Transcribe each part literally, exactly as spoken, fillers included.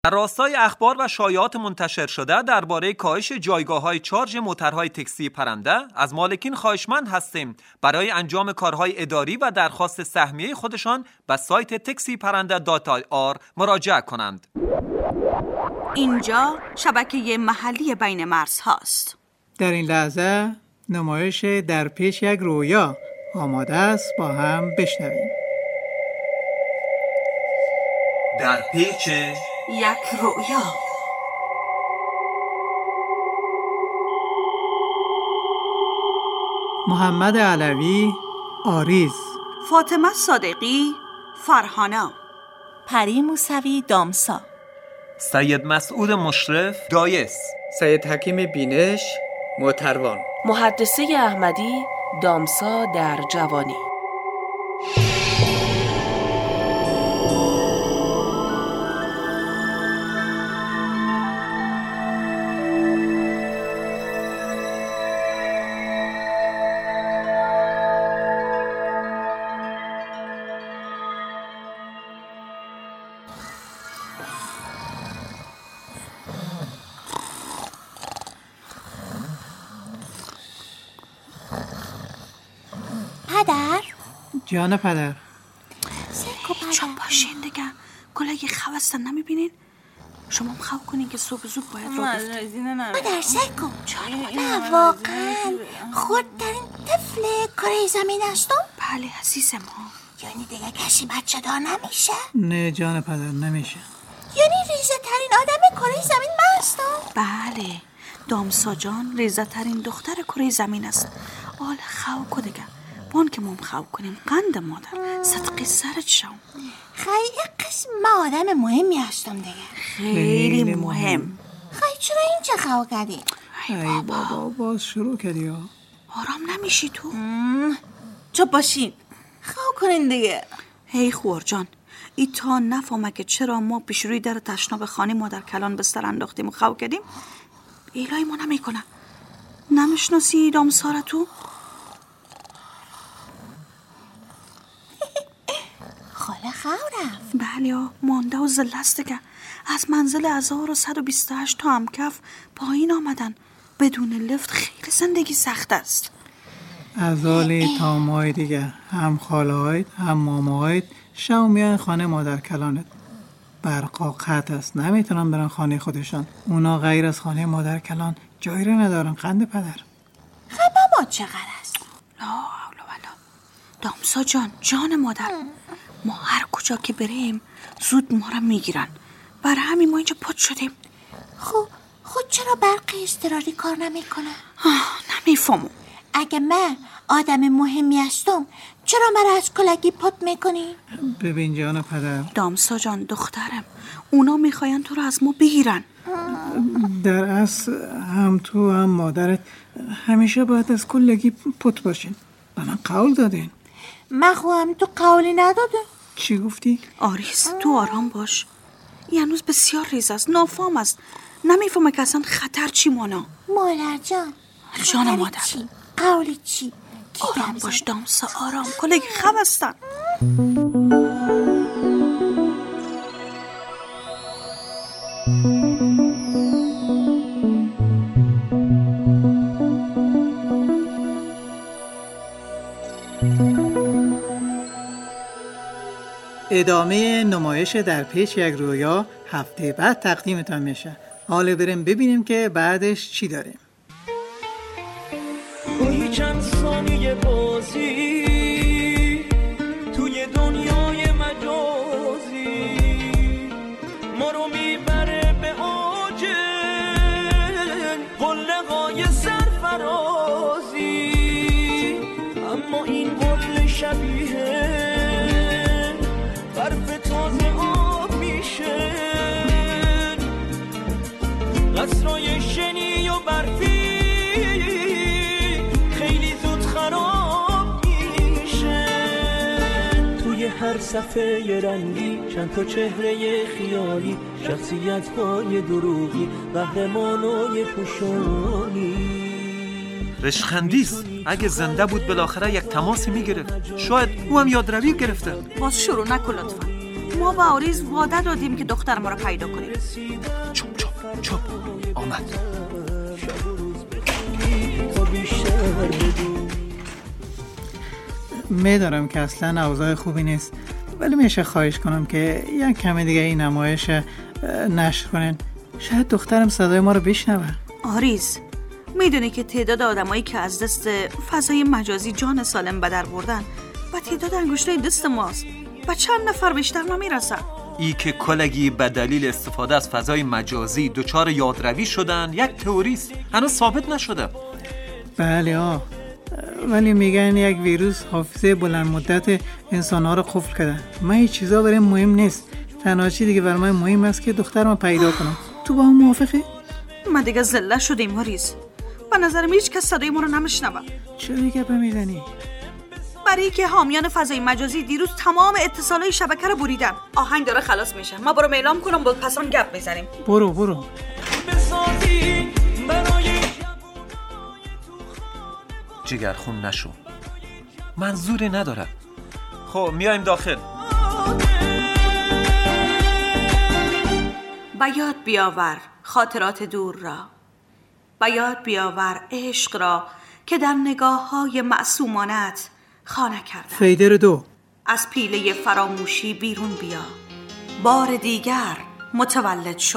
در راستای اخبار و شایعات منتشر شده درباره کاهش جایگاه‌های چارج موترهای تاکسی پرنده، از مالکین خواهشمند هستیم برای انجام کارهای اداری و درخواست سهمیه خودشان به سایت تاکسی پرنده دات آر مراجعه کنند. اینجا شبکه محلی بین مرز هاست. در این لحظه نمایش در پیش یک رویا آماده است، با هم بشنویم. در پیش یک رویا. محمد علوی آریز، فاطمه صادقی فرهانا، پری موسوی دامسا، سید مسعود مشرف دایس، سید حکیم بینش موتروان، محدثه احمدی دامسا در جوانی. پدر؟ جان پدر. سرکو پدر چون باشین دیگه، گلای خوستن نمیبینین؟ شما هم خواه کنین که صبح زود باید را بفتن. پدر سرکو نه واقعا خود در این طفل کره زمین هستم؟ بله عزیز ما. یعنی دیگه کسی بچه دار نمیشه؟ نه جان پدر نمیشه. یعنی ریزه ترین آدم کره زمین من هستم؟ بله دامسا جان ریزه ترین دختر کره زمین است. آل خواه که دیگه بان که مام خواه کنیم قند مادر صدقی سرت شام. خیلی قسم ما آدم مهمی هستم دیگه. خیلی مهم. خیلی چرا اینجا خواه کردی؟ ای بابا باز شروع کردی ها. آرام نمیشی تو؟ چوب باشین خواه کنین دیگه. هی خور جان ای تا نفهمه که چرا ما پیش روی در تشناب خانه ما در کلان بستر انداختیم و خواه کردیم ایلای ما نمی کنه. نمیشناسی دامسا را تو؟ خاله خواه رفت. بله ها مانده و زلسته که از منزل هزار و صد و بیست و هشت تا همکف پایین آمدن. بدون لفت خیلی زندگی سخت است. از حالی تا ماه دیگه هم خاله هایت هم ماما هایت شو میان خانه مادر کلانت. برقا قطع است، نمیتونن برن خانه خودشان. اونا غیر از خانه مادر کلان جایی رو ندارن. قند پدر خب ما چقدر است؟ لا حول ولا. دامسا جان جان مادر ما هر کجا که بریم زود ما را میگیرن. برای همین ما اینجا پد شدیم. خب خود چرا برق اضطراری کار نمیکنه؟ نمیفهمم. اگه من آدم مهمی هستم چرا مرا از کلگی پد میکنی؟ ببین جان پدر دامسا جان دخترم اونا میخواین تو رو از ما بگیرن. در اصل هم تو هم مادرت همیشه باید از کلگی پت باشین. به من قول دادین. من خواهم تو قولی نداده. چی گفتی؟ آریس تو آرام باش. این هنوز بسیار ریز است، نافام است، نمیفهمه که اصلا خطر چی مانا. مادر جان جان مادر چی؟ قولی چی؟ آرام باش دامسا آرام. کلگی خواب هستن. ادامه نمایش در پیش یک رویا هفته بعد تقدیمتان میشه. حالا بریم ببینیم که بعدش چی داریم. گاهی چند ثانیه بازی توی دنیای مجازی ما رو میبره به اوج قله‌های سرفرازی، اما این قله شبیه برف تازه آب میشه، قصرهای شنی و برفی خیلی زود خراب میشه. توی هر صفحه رنگی چند تا چهره خیالی، شخصیت‌های دروغی، قهرمانای پوشانی. رشخندیست. اگه زنده بود بالاخره یک تماسی میگرفت. شاید او هم یادروی گرفته. باز شروع نکن لطفا. ما با آریز وعده دادیم که دختر ما رو پیدا کنیم. چوب چوب چوب آمد. میدارم که اصلا اوضاع خوبی نیست، ولی میشه خواهش کنم که یک کمی دیگه این نمایش نشر کنین. شاید دخترم صدای ما رو بشنوه. آریز، میدونی که تعداد آدمایی که از دست فضای مجازی جان سالم به در بردن و تعداد انگشتای دست ماست و چند نفر بیشتر نمیرسن. ای که کلگی به دلیل استفاده از فضای مجازی دچار یادروی شدن یک تئوریست، هنوز ثابت نشده. بله آه، ولی میگن یک ویروس حافظه بلند مدت انسان‌ها رو قفل کرده. من این چیزا برای مهم نیست. تنها چیزی دیگه برای من مهم است که دخترم پیدا کنم. تو با هم موافقی؟ ما دیگه زله شدیم آریز. به نظرم هیچ کس صدای ما رو نمیشنوه. چرا گپ میزنی؟ برای که حامیان فضای مجازی دیروز تمام اتصالای شبکه رو بریدن. آهنگ داره خلاص میشه. ما برو اعلام کنم بود پسان گپ میزنیم. برو برو. جگرخون نشو، منظوری نداره. خب میایم داخل. به یاد بیاور خاطرات دور را، به یاد بیاور عشق را که در نگاه های معصومانت خانه کردم. فیدر دو. از پیله فراموشی بیرون بیا، بار دیگر متولد شو.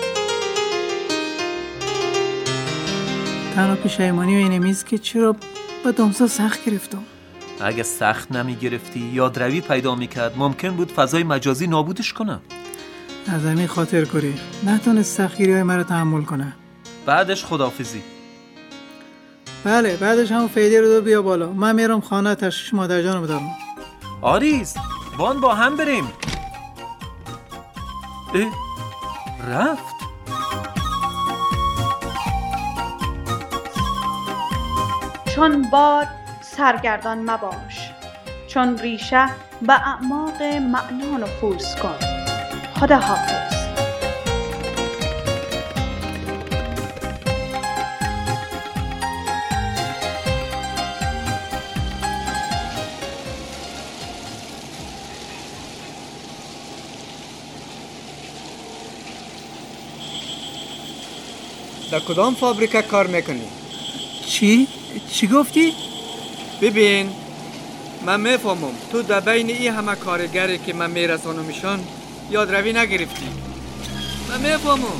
تنها پشیمانی و این میز که چرا با دامسا سخت گرفتم. اگه سخت نمی گرفتی یادروی پیدا میکرد، ممکن بود فضای مجازی نابودش کنه. از همین خاطر کری نتونست سختگیری های مرا تحمل کنه. بعدش خداحافظی. بله بعدش هم فیدر رو بیا بالا. من میرم خانه تشریش مادر جانم دارم. آریز بان با هم بریم. اه رفت. چون باد سرگردان مباش، چون ریشه به اعماق معنا نفوذ کن. خدا حافظ. در کدام فابریکه کار میکنی؟ چی؟ چی گفتی؟ ببین من میفهمم تو در بین این همه کارگری که من میرسانمشان یادروی نگرفتی. من میفهمم.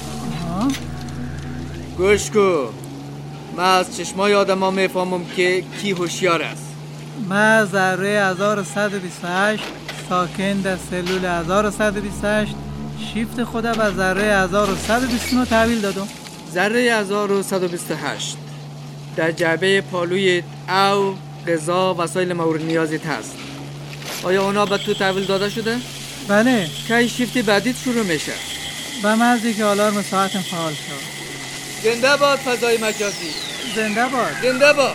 گوش کو، من از چشمای آدم ها میفهمم که کی هوشیار است. من ذره هزار و صد و بیست و هشت ساکن در سلول هزار و صد و بیست و هشت شیفت خودم به ذره هزار و صد و بیست و نه تحویل دادم. ذره هزار و صد و بیست و هشت در جعبه پالوی او غذا وسایل مورد نیازت هست. آیا اونا به تو تحویل داده شده؟ بله. کی شیفت بعدیت شروع میشه؟ به محضی که آلارم ساعتم فعال شد. زنده باد فضای مجازی. زنده باد. زنده باد.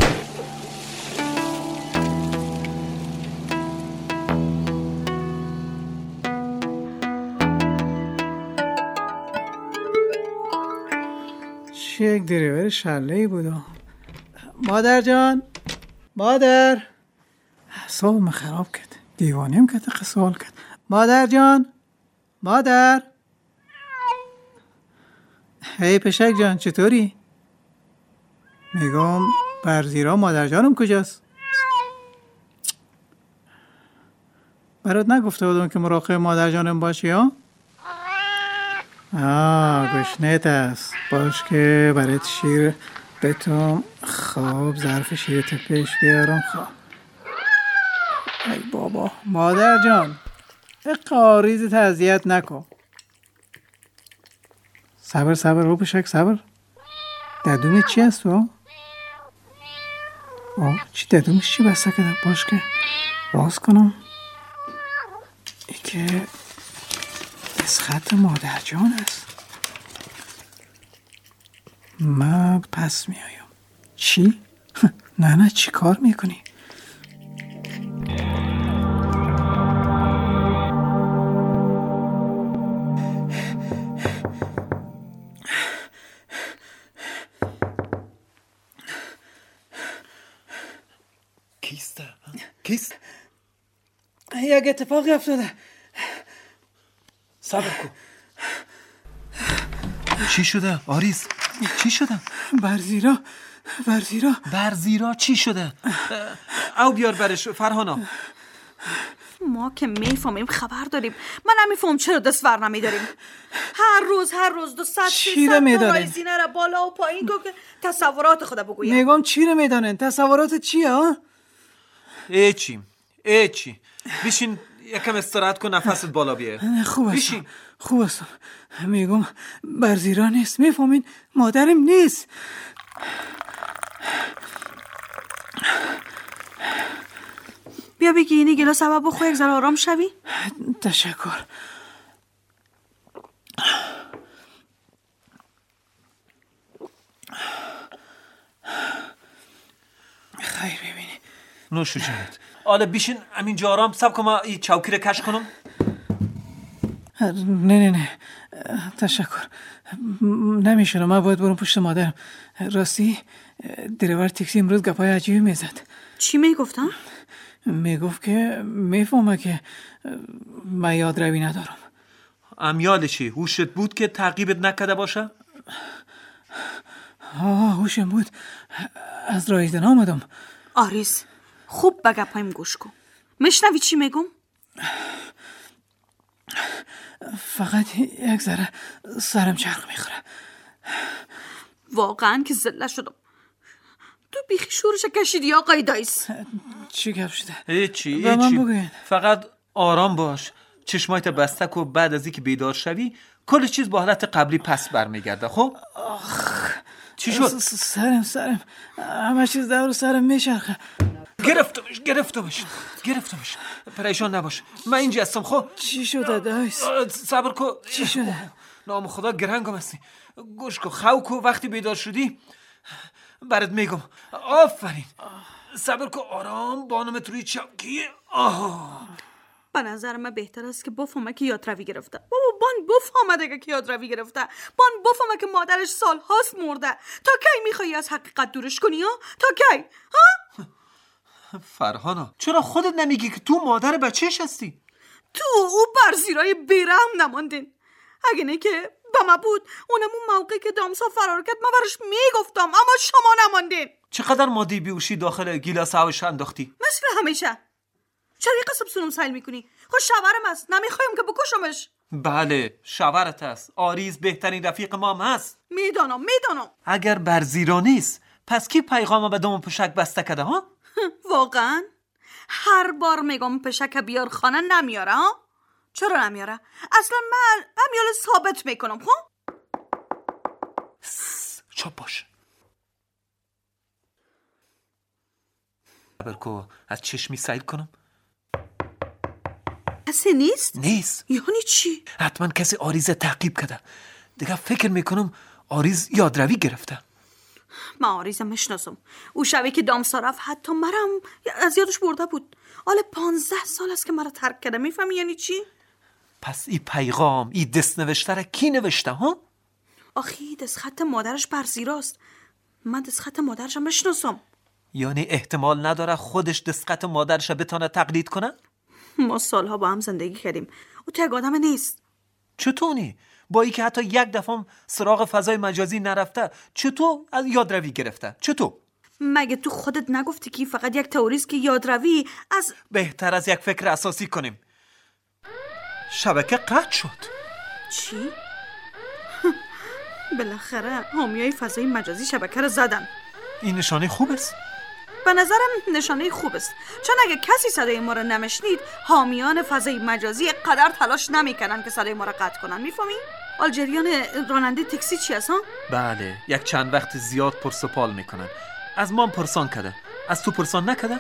چه یک دریور شله‌ای بود. مادر جان، مادر. اعصابم خراب کرد. دیوانیم که تا سوال کرد. مادر جان، مادر. هی پشک جان چطوری؟ میگم برزیرا مادر جانم کجاست؟ برات نگفته بودم که مراقب مادر جانم باشی ها؟ آه گشنت است. باش که برات شیر بتونم خواب ظرف شیرت پیش بیارم. خواب ای بابا مادر جان قاریزت اذیت نکن. صبر صبر رو بشک صبر. ددومت چی هست تو؟ آه چی ددومش چی بسته کده؟ باش که باز کنم. ای که از خط مادر جان است. من پس می آیم. چی؟ نه نه چی کار میکنی؟ کیسته؟ کیست؟ یک اتفاقی افتاده. صبر کن. چی شده آریز؟ چی شده؟ برزیرا برزیرا برزیرا چی شده؟ او بیار برش فرهانا. ما که میفهمیم خبر داریم. من نمیفهم چرا دست ور نمیداریم. هر روز هر روز دو ست چی رو میدانن؟ زینه را بالا و پایین کو که تصورات خدا بگویم. میگم چی رو میدانن؟ تصورات چیه ها؟ ایچی ایچی بشین یکم استراحت کن، نفست بالا بیه. خوب است بشین. خوب است. میگم برزیرا نیست، میفهمین؟ مادرم نیست. بیا بگی اینی گلاس هوا بخور یک ذره آرام شوی. تشکر. خیر ببینی. نوشو جانت. آله بیشین همینجا آرام. سب که ما این چوکی رو کش کنم. نه نه نه تشکر. نمیشه، من باید برم پشت مادرم. راستی دریور تاکسی امروز گپای عجیبی میزد. چی میگفتم؟ میگفت که میفهمه که من یاد روی ندارم. امیال چی؟ هوشت بود که تعقیبت نکده باشه؟ آه هوشم بود. از رایزن آمدم. آریز خوب به گپایم گوش کن. میشنوی چی میگم؟ فقط یک ذره سرم چرخ میخوره. واقعا که زله شدم. تو بیخی شورش کشیدی آقای دایس. چی گپ شده؟ هیچی به من هیچی. بگوین. فقط آرام باش. چشمایت بسته و بعد از اینکه بیدار شوی کل چیز با حالت قبلی پس برمیگرده. خب چی شد؟ سرم سرم همه چیز دور سرم میچرخه. گرفتمش گرفتمش گرفتمش پریشان نباش، من اینجا هستم. خب چی شده دایس؟ صبر کن. چی شده؟ نام خدا گرنگم هستی. گوش کن خوکو وقتی بیدار شدی برات میگم. آفرین. صبر کن آرام بانمت روی چوکی. آه به نظر من بهتر است که بفهمه که یادروی گرفته. بابا بان بفهمه دیگه که یادروی گرفته. بان بفهمه که مادرش سال هاست مرده. تا کی میخوایی از حقیقت دورش کنی ها؟ تا کی؟ ها؟ فرهانا چرا خودت نمیگی که تو مادر بچهش هستی؟ تو او برزیرای بیرحم نماندین. اگه نه که با ما بود اونم اون موقعی که دامسا فرار کرد من برش میگفتم، اما شما نماندین. چقدر مادی بیوشی داخل گیلاس هاوش انداختی؟ مثل همیشه. چرا یه قسم سونم سیل میکنی؟ خود شوهرم است، نمیخوایم که بکشمش. بله شوهرت است. آریز بهترین رفیق ما هم هست. میدانم میدانم. اگر برزیرا نیست پس کی پیغام به دوم پشک بسته کده ها؟ واقعا هر بار میگم پشک بیار خانه نمیاره ها؟ چرا نمیاره؟ اصلا من امیال ثابت میکنم. خب چوب باش. برکو از چشمی سیل کنم. کسی نیست؟ نیست. یعنی چی؟ حتما کسی آریز تعقیب کده. دیگه فکر میکنم آریز یادروی گرفته. من آریزم میشناسم. او شبی که دامسا رفت حتی مرم از یادش برده بود. حالا پانزده سال است که مرا ترک کرده. میفهمی یعنی چی؟ پس ای پیغام ای دست نوشته را کی نوشته ها؟ آخی دست خط مادرش برزیراست. من دست خط مادرشم میشناسم. یعنی احتمال نداره خودش دست خط مادرش بتونه تقلید کنه؟ ما سالها با هم زندگی کردیم. او تگ آدم نیست. چطوری؟ با ای که حتی یک دفعه سراغ فضای مجازی نرفته چطور از یادروی گرفته؟ چطور؟ مگه تو خودت نگفتی که فقط یک تئوریست که یادروی از بهتر از یک فکر اساسی کنیم. شبکه قطع شد. چی؟ بالاخره حامیای فضای مجازی شبکه رو زدن. این نشانه خوب است. به نظرم نشانه خوب است، چون اگه کسی صدای ما رو نمیشنید حامیان فضای مجازی قدر تلاش نمیکنن که صدای ما رو قطع کنن. میفهمی؟ آلجریان راننده تاکسی چی هست ها؟ بله یک چند وقت زیاد پرس و پال میکنن. از ما پرسان کده. از تو پرسان نکده؟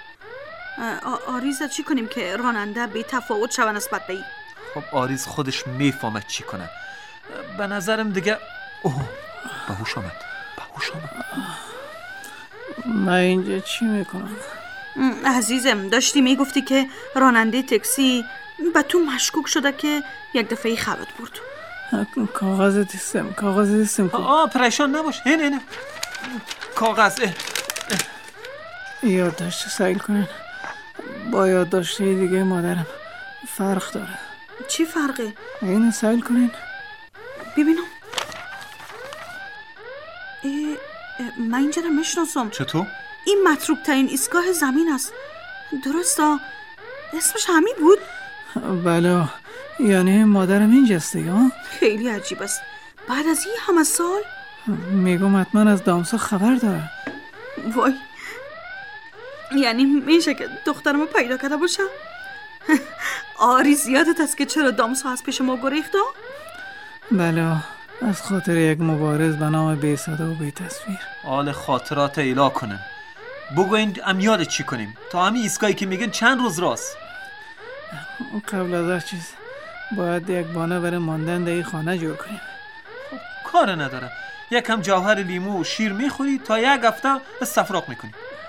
آریزا چی کنیم که راننده بی تفاوت شوه نسبت به ای؟ خب آریز خودش میفهمه چی کنه. به نظرم دیگه اوه باهوش آمد باهوش آمد. من اینجا چی میکنم؟ عزیزم داشتی میگفتی که راننده تاکسی به تو مشکوک شده که یک دفعه خبت برد. کاغذ دستم کاغذ دستم کن. آه پریشان نباش. نه نه نه کاغذ. اه. اه. یادداشت سیل کنن با یادداشت دیگه مادرم فرق داره. چی فرقه؟ اینو سایل کنین ببینم. ای من اینجا رو میشناسم. چطور؟ این متروک ترین ایستگاه زمین است. درسته؟ اسمش همین بود؟ بله، یعنی مادرم اینجاست دیگه. خیلی عجیب است. بعد از این همه سال میگم حتما از دامسا خبر داره. وای، یعنی میشه که دخترمو پیدا کرده باشم؟ آری زیادت است که چرا دامسا از پیش ما گریخته؟ بله، از خاطر یک مبارز به نام بی صدا و بی تصویر. آل خاطرات ایلا کنن. بگوین امیال چی کنیم تا همین ایستگاهی که میگن چند روز راست؟ قبل از هر چیز باید یک بانه برای ماندن در این خانه جور کنیم. خب کار نداره، یکم جوهر لیمو و شیر میخوری تا یک هفته استفراغ میکنی.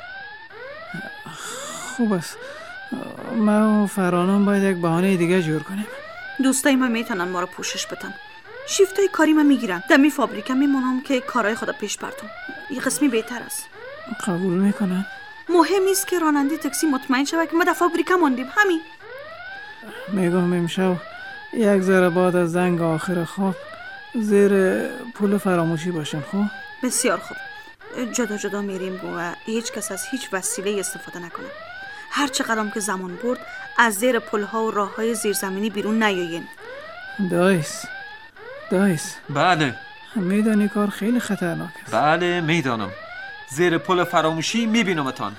خوب است، ما و فرانان باید یک بهانه دیگه جور کنیم. دوستای من میتونن ما رو پوشش بدن. شیفتای کاری من میگیرن. دمی فابریکه میمونم که کارهای خدا پیش بردم. این قسمی بهتر است. قبول میکنن؟ مهم است که راننده تاکسی مطمئن شود که ما در فابریکه موندیم. همین. میگم امشب یک ذره بعد از زنگ آخر خواب زیر پول فراموشی باشیم. خب بسیار خوب. جدا جدا میریم و هیچ کس از هیچ وسیله استفاده نکنه. هر چقدرم که زمان برد از زیر پلها و راههای زیرزمینی بیرون نیایین. دایس دایس بله میدانی کار خیلی خطرناک است. بله میدانم. زیر پل فراموشی میبینمتان.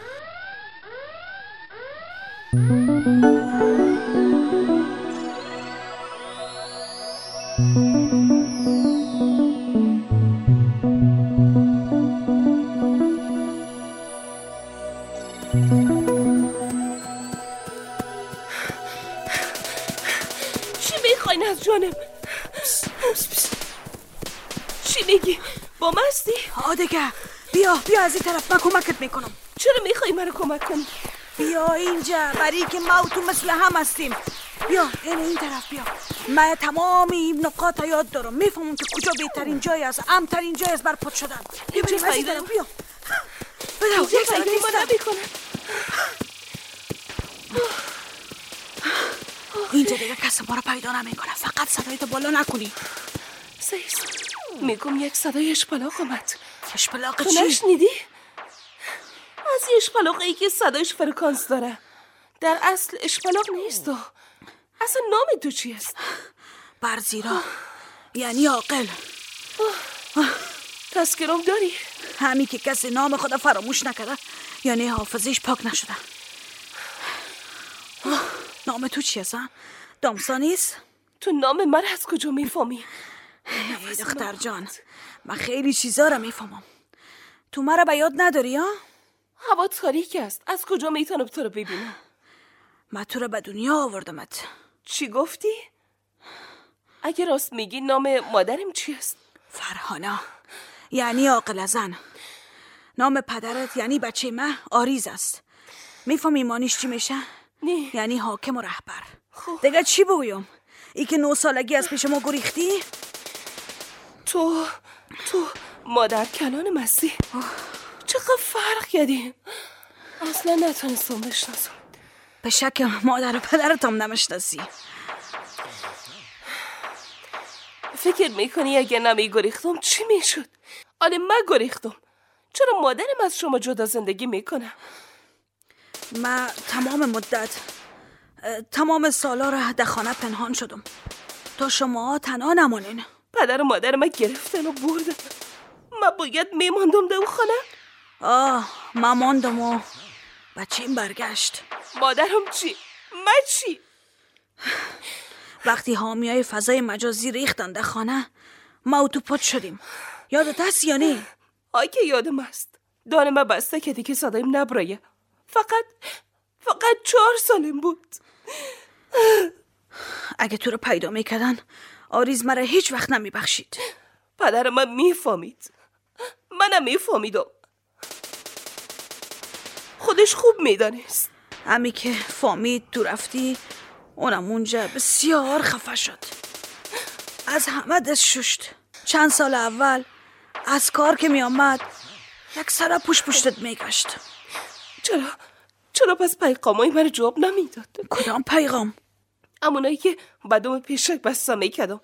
چی میخواین از جانم؟ چی میگی؟ با مستی؟ آدگه بیا بیا از این طرف، من کمکت میکنم. چرا میخوای منو کمک کنی؟ بیا اینجا، برای که ما و تو مثل هم هستیم. بیا این این طرف بیا. من تمام این نقاط یاد دارم، میفهمم که کجا بهترین جای است، امترین جای است بر پد شدن. بیا بریم از این طرف. بیا بیا یک سر نمیکنم. اینجا دیگه کسی ما رو پیدا نمیکنه، فقط صدایتو بالا نکنی. سیس میگم یک صدای اشپلاق اومد. اشپلاق تو چی؟ نشنیدی؟ از یه اشپلاقی که صدایش فرکانس داره. در اصل اشپلاق نیست. اصلا نام تو چی است؟ برزیرا، یعنی عاقل. تذکرم داری؟ همین که کسی نام خدا فراموش نکرده یعنی حافظش پاک نشده. نام تو چی هست؟ دامسا نیست؟ تو نام من از کجا میفهمی؟ ای دختر جان، من خیلی چیزا رو میفهمم. تو مرا به یاد نداری ها؟ هوا تاریک است، از کجا میتونم تو رو ببینم؟ من تو رو به دنیا آوردمت. چی گفتی؟ اگه راست میگی نام مادرم چی است؟ فرهانا، یعنی عاقل زن. نام پدرت یعنی بچه من آریز است. میفهمی مانیش چی میشه؟ نه. یعنی حاکم و رهبر. خوب. دیگه چی بگویم؟ ای که نو سالگی از پیش ما گریختی؟ تو تو مادر کلان مسیح. چقدر فرق کردی. اصلا نتونستم بشناسم. به شک مادر و پدرت هم نمیشناسی. فکر میکنی اگه نمی گریختم چی میشد؟ آره من گریختم. چرا مادرم از شما جدا زندگی میکنه؟ من تمام مدت تمام سالا را در خانه پنهان شدم تا شما تنها نمانین. پدر و مادر من گرفتن و بردن. من باید میماندم در اون خانه. آه من ماندم و بچه‌م برگشت. مادرم چی؟ من چی؟ وقتی حامیای فضای مجازی ریختن در خانه ما و تو پد شدیم. یادت هست یا نه؟ آی که یادم است. دانه من بسته که دیگه صدایم نبرایه. فقط فقط چهار سالم بود. اگه تو رو پیدا میکردن آریز مرا هیچ وقت نمیبخشید. پدر من میفهمید، منم میفهمیدم. خودش خوب میدانست. امی که فهمید تو رفتی اونم اونجا بسیار خفه شد. از همه دست ششت. چند سال اول از کار که می آمد یک سر پوش پشتت میگشت. چرا؟ چرا پس پیغامای من جواب نمیداد؟ کدام پیغام؟ امونایی که بدوم پیشک بسته میکردم.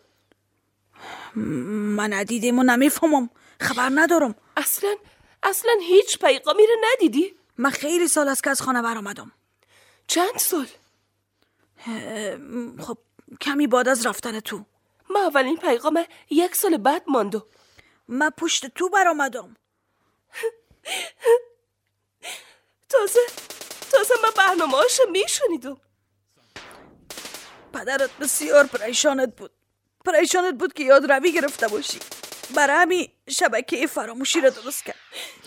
من ندیدم و نمیفهمم، خبر ندارم. اصلا اصلا هیچ پیغامی رو ندیدی؟ من خیلی سال است که از خانه برآمدم. چند سال؟ خب کمی بعد از رفتن تو. من اولین پیغام یک سال بعد ماندو. من پشت تو برآمدم. تازه تازه من برنامه هاشو میشنیدم. پدرت بسیار پریشانت بود. پریشانت بود که یاد روی گرفته باشی. برای همین شبکه فراموشی را درست کرد.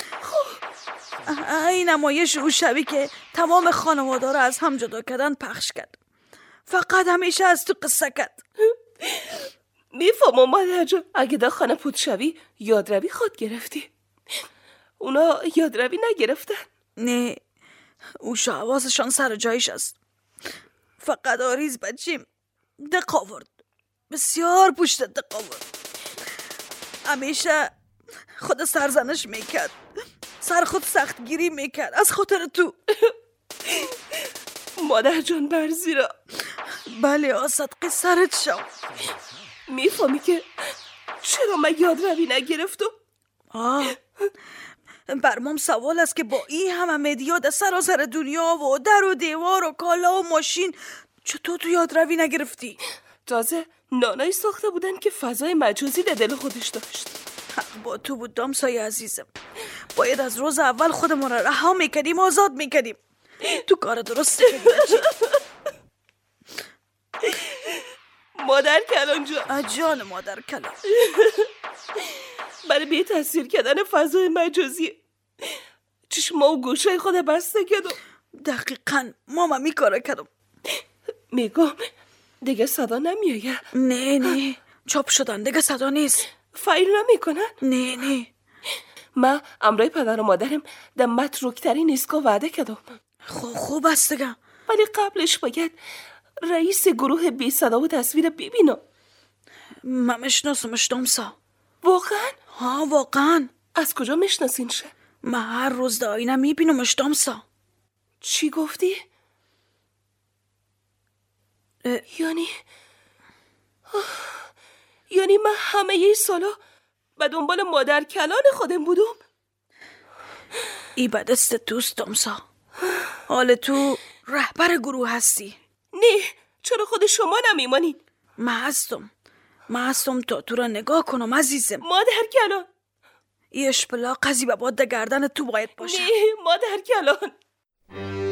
این نمایش او شبی که تمام خانواده را از هم جدا کردن پخش کرد. فقط همیشه از تو قصه کرد. میفهمم مادر جان، اگه در خانه پود شوی یادروی خود گرفتی. اونا یادروی نگرفتن؟ نه، او حواسشان سر جایش است. فقط آریز بچیم دق آورد، بسیار پشت دق آورد. همیشه خود سرزنش میکرد، سر خود سختگیری میکرد از خاطر تو. مادر جان برزیرا. بله آصدقی سرت شو. میفهمی که چرا من یادروی نگرفتم؟ آه برمام سوال است که با این همه مدیا در سراسر دنیا و در و دیوار و کالا و ماشین چطور تو یادروی نگرفتی؟ تازه نانایی ساخته بودن که فضای مجازی در دل خودش داشت. با تو بود دامسای عزیزم. باید از روز اول خودمون را رها میکردیم، آزاد میکردیم. تو کار درست کردی بچه. مادر کلان جان. جان مادر کلان. برای بی تاثیر کردن فضای مجازی چشما و گوشه خود بسته کردم. دقیقاً ماما می کاره کردم. میگم دیگه صدا نمیایه. نه نه چاپ شدن دیگه صدا نیست. فایل نمیکنن؟ نه نه من امرای پدر و مادرم در متروکترین ایستگاه وعده کردم. خوب خوب است دیگه، ولی قبلش باید رئیس گروه بی صدا و تصویر ببینم. من مشناسمش دامسا. واقعا؟ ها واقعا. از کجا میشناسینشه؟ من هر روز در آینه میبینمش دامسا. چی گفتی؟ اه... یعنی یعنی من همه یه سالا به دنبال مادر کلان خودم بودم؟ ای به دست توست دامسا. حال تو رهبر گروه هستی. نه، چرا خود شما نمیمانید؟ من هستم من هستم تا تو را نگاه کنم عزیزم. مادر کلان ای اشپلا قضی به باد گردن تو باید باشه. نه مادر کلان.